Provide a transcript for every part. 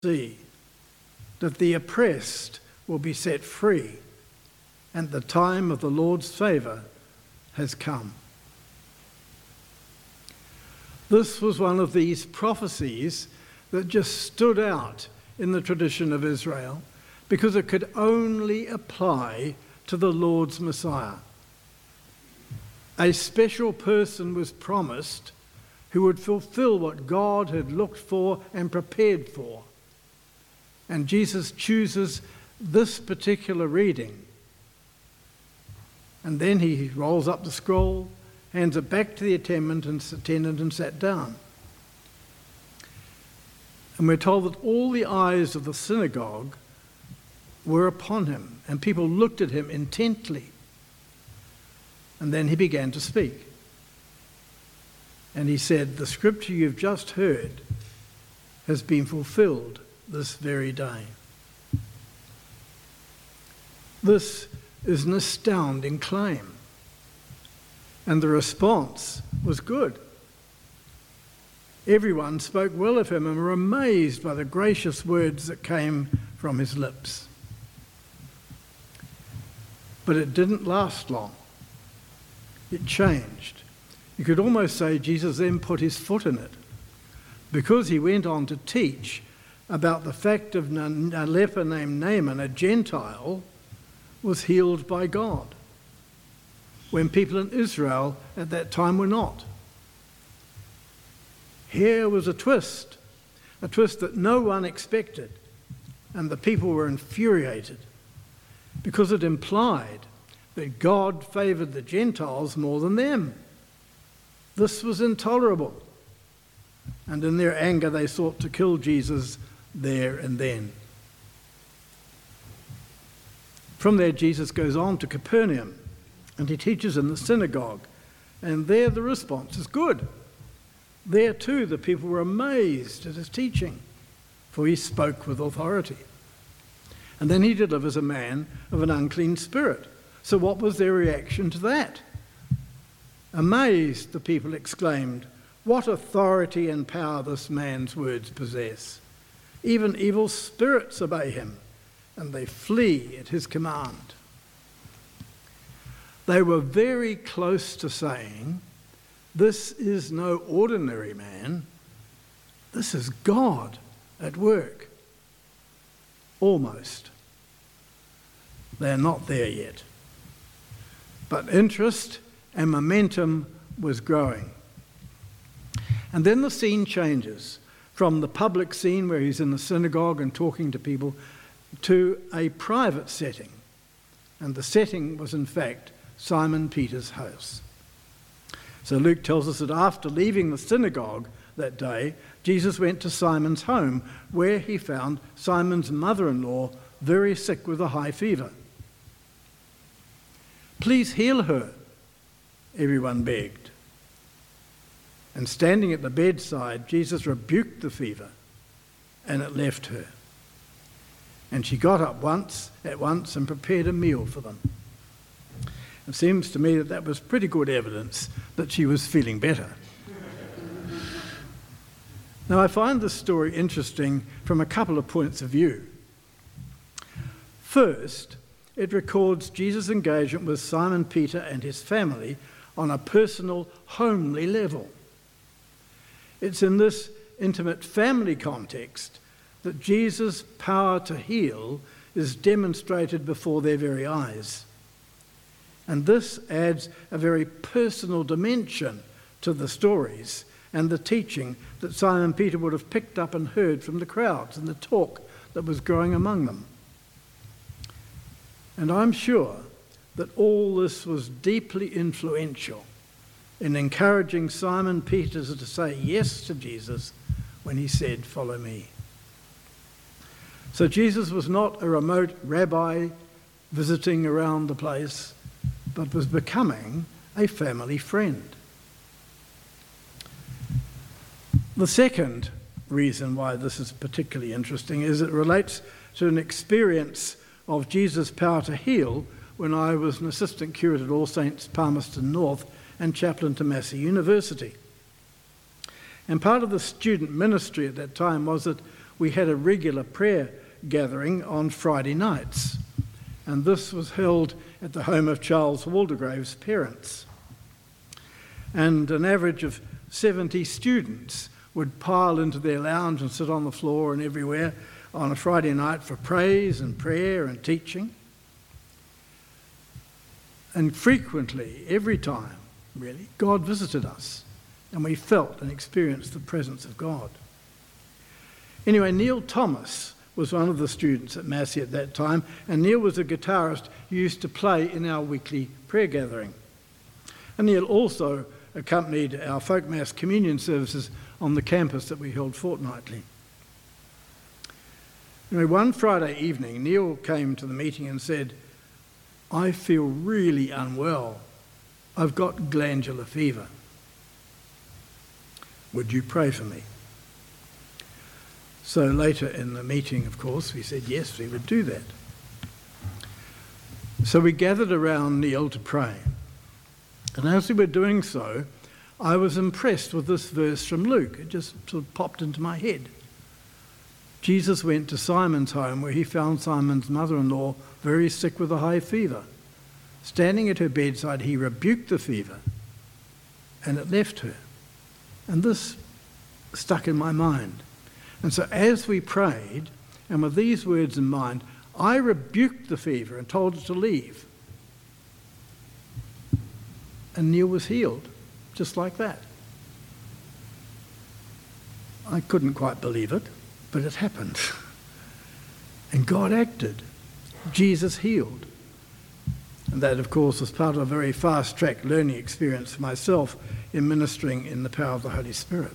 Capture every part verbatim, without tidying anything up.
see that the oppressed will be set free, and the time of the Lord's favour has come. This was one of these prophecies that just stood out in the tradition of Israel because it could only apply to the Lord's Messiah. A special person was promised who would fulfill what God had looked for and prepared for. And Jesus chooses this particular reading. And then he rolls up the scroll, hands it back to the attendant and, attendant and sat down. And we're told that all the eyes of the synagogue were upon him, and people looked at him intently. And then he began to speak. And he said, "The scripture you've just heard has been fulfilled this very day." This is an astounding claim. And the response was good. Everyone spoke well of him and were amazed by the gracious words that came from his lips. But it didn't last long. It changed. You could almost say Jesus then put his foot in it, because he went on to teach about the fact of a leper named Naaman, a Gentile, was healed by God, when people in Israel at that time were not. Here was a twist, a twist that no one expected, and the people were infuriated because it implied that God favoured the Gentiles more than them. This was intolerable, and in their anger they sought to kill Jesus there and then. From there, Jesus goes on to Capernaum, and he teaches in the synagogue, and there the response is good. There too the people were amazed at his teaching, for he spoke with authority. And then he delivers a man of an unclean spirit. So what was their reaction to that? Amazed, the people exclaimed, "What authority and power this man's words possess! Even evil spirits obey him, and they flee at his command." They were very close to saying, "This is no ordinary man. This is God at work." Almost. They're not there yet. But interest and momentum was growing. And then the scene changes from the public scene where he's in the synagogue and talking to people to a private setting. And the setting was, in fact, Simon Peter's house. So Luke tells us that after leaving the synagogue that day, Jesus went to Simon's home, where he found Simon's mother-in-law very sick with a high fever. "Please heal her," everyone begged. And standing at the bedside, Jesus rebuked the fever, and it left her. And she got up once at once and prepared a meal for them. It seems to me that that was pretty good evidence that she was feeling better. Now, I find this story interesting from a couple of points of view. First, it records Jesus' engagement with Simon Peter and his family on a personal, homely level. It's in this intimate family context that Jesus' power to heal is demonstrated before their very eyes. And this adds a very personal dimension to the stories and the teaching that Simon Peter would have picked up and heard from the crowds and the talk that was growing among them. And I'm sure that all this was deeply influential in encouraging Simon Peter to say yes to Jesus when he said, "Follow me." So Jesus was not a remote rabbi visiting around the place, but was becoming a family friend. The second reason why this is particularly interesting is it relates to an experience of Jesus' power to heal when I was an assistant curate at All Saints Palmerston North and chaplain to Massey University. And part of the student ministry at that time was that we had a regular prayer gathering on Friday nights, and this was held at the home of Charles Waldegrave's parents. And an average of seventy students would pile into their lounge and sit on the floor and everywhere on a Friday night for praise and prayer and teaching. And frequently, every time, really, God visited us, and we felt and experienced the presence of God. Anyway, Neil Thomas was one of the students at Massey at that time, and Neil was a guitarist who used to play in our weekly prayer gathering. And Neil also accompanied our folk mass communion services on the campus that we held fortnightly. Anyway, one Friday evening, Neil came to the meeting and said, "I feel really unwell. I've got glandular fever. Would you pray for me?" So later in the meeting, of course, we said yes, we would do that. So we gathered around Neil to pray. And as we were doing so, I was impressed with this verse from Luke. It just sort of popped into my head. Jesus went to Simon's home, where he found Simon's mother-in-law very sick with a high fever. Standing at her bedside, he rebuked the fever, and it left her. And this stuck in my mind. And so as we prayed, and with these words in mind, I rebuked the fever and told it to leave. And Neil was healed, just like that. I couldn't quite believe it, but it happened. And God acted. Jesus healed. And that, of course, was part of a very fast-track learning experience for myself in ministering in the power of the Holy Spirit.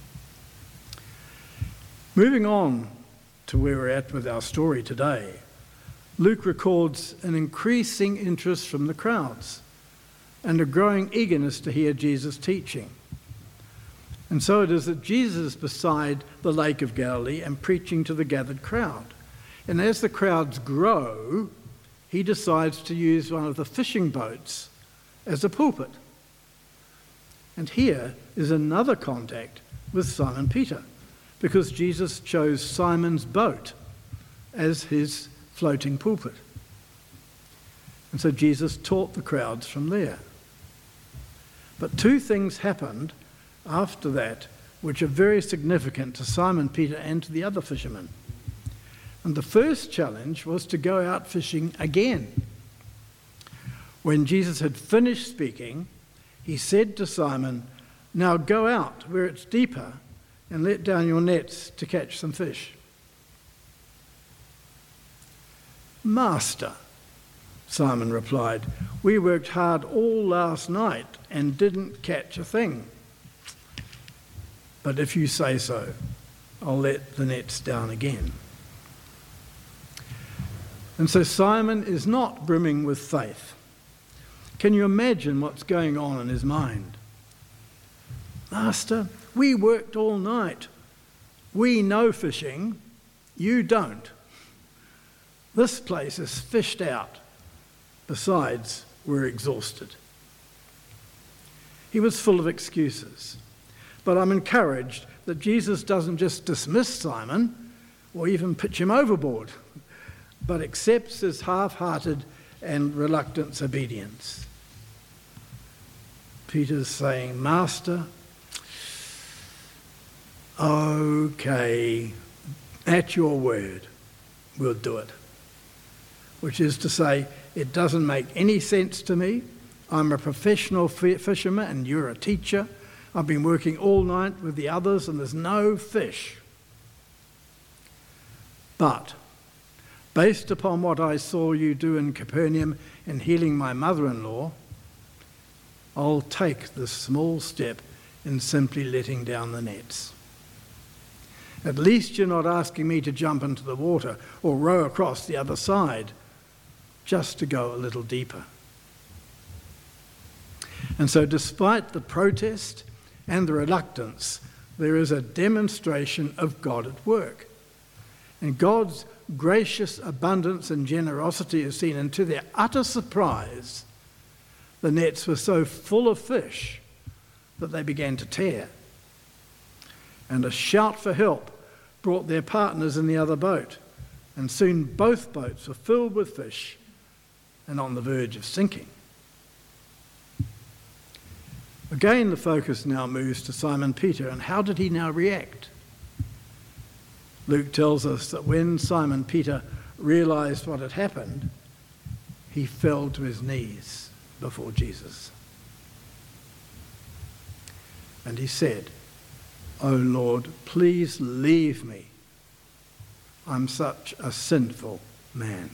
Moving on to where we're at with our story today, Luke records an increasing interest from the crowds and a growing eagerness to hear Jesus' teaching. And so it is that Jesus is beside the Lake of Galilee and preaching to the gathered crowd. And as the crowds grow, he decides to use one of the fishing boats as a pulpit. And here is another contact with Simon Peter, because Jesus chose Simon's boat as his floating pulpit. And so Jesus taught the crowds from there. But two things happened after that which are very significant to Simon Peter and to the other fishermen. And the first challenge was to go out fishing again. When Jesus had finished speaking, he said to Simon, "Now go out where it's deeper and let down your nets to catch some fish." "Master," Simon replied, "we worked hard all last night and didn't catch a thing. But if you say so, I'll let the nets down again." And so Simon is not brimming with faith. Can you imagine what's going on in his mind? "Master, we worked all night. We know fishing. You don't. This place is fished out. Besides, we're exhausted." He was full of excuses. But I'm encouraged that Jesus doesn't just dismiss Simon or even pitch him overboard, but accepts his half-hearted and reluctant obedience. Peter's saying, "Master, okay, at your word, we'll do it." Which is to say, it doesn't make any sense to me. I'm a professional fisherman and you're a teacher. I've been working all night with the others and there's no fish. But based upon what I saw you do in Capernaum in healing my mother-in-law, I'll take this small step in simply letting down the nets. At least you're not asking me to jump into the water or row across the other side, just to go a little deeper. And so despite the protest and the reluctance, there is a demonstration of God at work. And God's gracious abundance and generosity is seen, and to their utter surprise, the nets were so full of fish that they began to tear. And a shout for help brought their partners in the other boat, and soon both boats were filled with fish and on the verge of sinking. Again, the focus now moves to Simon Peter, and how did he now react? Luke tells us that when Simon Peter realized what had happened, he fell to his knees before Jesus. And he said, "O Lord, please leave me. I'm such a sinful man."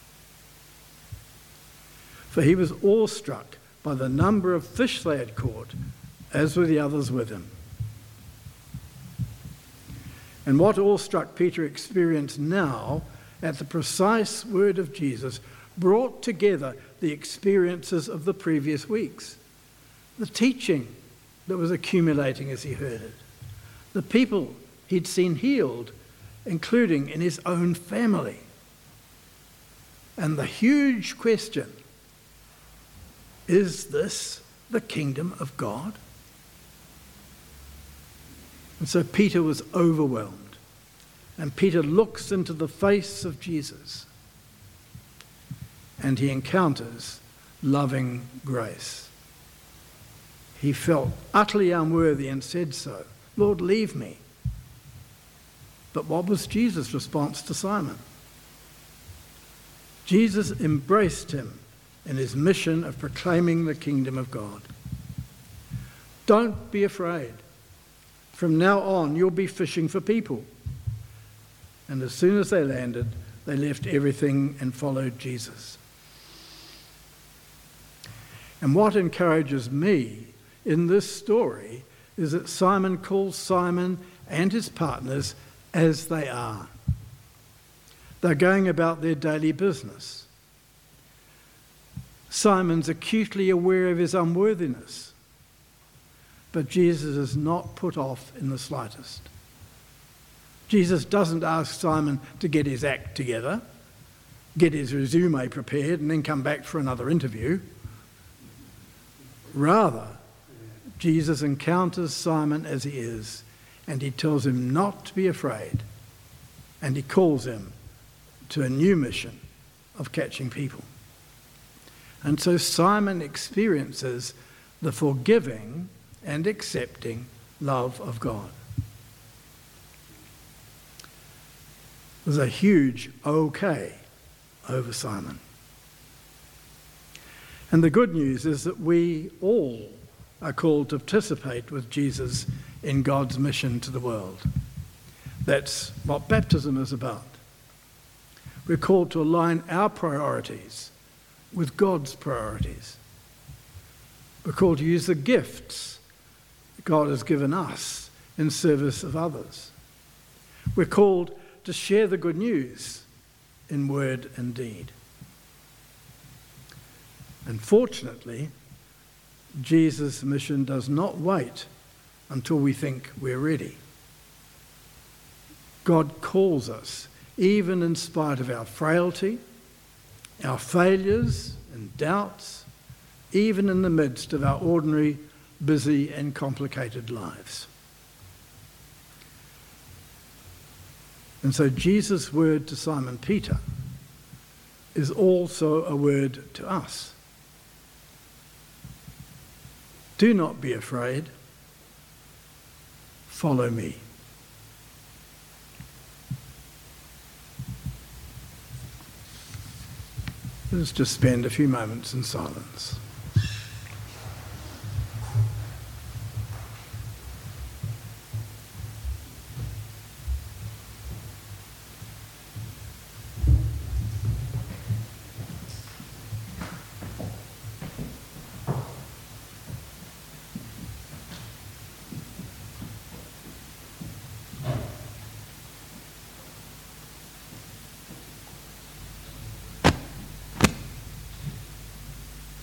For he was awestruck by the number of fish they had caught, as were the others with him. And what awestruck Peter experienced now, at the precise word of Jesus, brought together the experiences of the previous weeks. The teaching that was accumulating as he heard it. The people he'd seen healed, including in his own family. And the huge question, is this the kingdom of God? And so Peter was overwhelmed. And Peter looks into the face of Jesus. And he encounters loving grace. He felt utterly unworthy and said so. "Lord, leave me." But what was Jesus' response to Simon? Jesus embraced him in his mission of proclaiming the kingdom of God. Don't be afraid. From now on, you'll be fishing for people. And as soon as they landed, they left everything and followed Jesus. And what encourages me in this story is that Simon calls Simon and his partners as they are. They're going about their daily business. Simon's acutely aware of his unworthiness, but Jesus is not put off in the slightest. Jesus doesn't ask Simon to get his act together, get his resume prepared, and then come back for another interview. Rather, Jesus encounters Simon as he is, and he tells him not to be afraid, and he calls him to a new mission of catching people. And so Simon experiences the forgiving and accepting love of God. There's a huge okay over Simon. And the good news is that we all are called to participate with Jesus in God's mission to the world. That's what baptism is about. We're called to align our priorities with God's priorities. We're called to use the gifts God has given us in service of others. We're called to share the good news in word and deed. And fortunately, Jesus' mission does not wait until we think we're ready. God calls us, even in spite of our frailty, our failures and doubts, even in the midst of our ordinary, busy and complicated lives. And so Jesus' word to Simon Peter is also a word to us. Do not be afraid. Follow me. Let's just spend a few moments in silence.